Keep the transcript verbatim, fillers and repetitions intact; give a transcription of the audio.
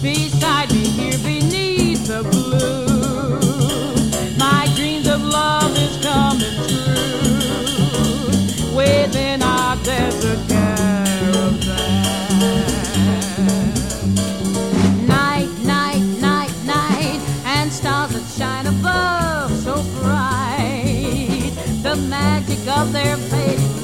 beside me here beneath the blue. My dreams of love is coming true within our desert caravan. Night, night, night, night, and stars that shine above so bright. The magic of their fading